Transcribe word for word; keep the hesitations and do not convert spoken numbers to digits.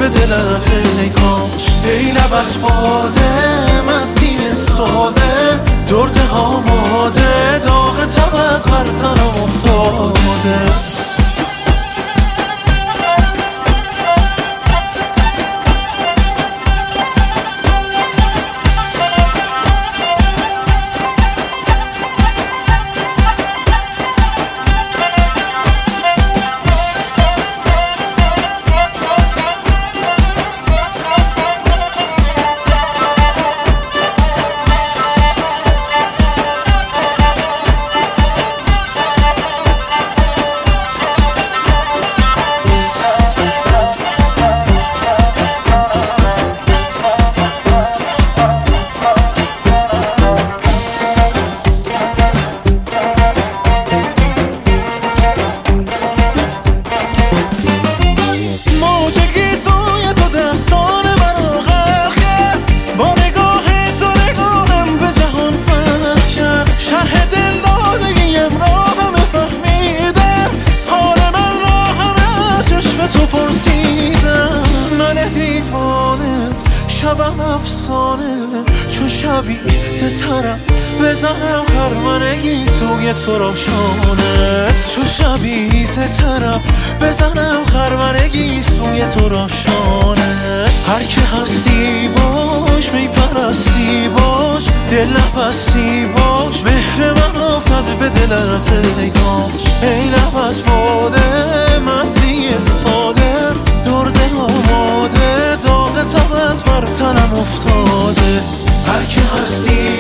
دلت ای کاش. ای لب از باده مستی ساده درد آماده داغ تبت بر تنم افتاده. شبم افسانه چو شبی سترم بزنم خرمنگی سوی تو راشانه. چو شبی سترم بزنم خرمنگی سوی تو راشانه. هر که هستی باش می پرستی باش دل نبستی باش مهر من افتاد به دلت ای کاش. ای لب از باده مستی ساده درد آماده داغ تبت بر تنم افتاده. هر که هستی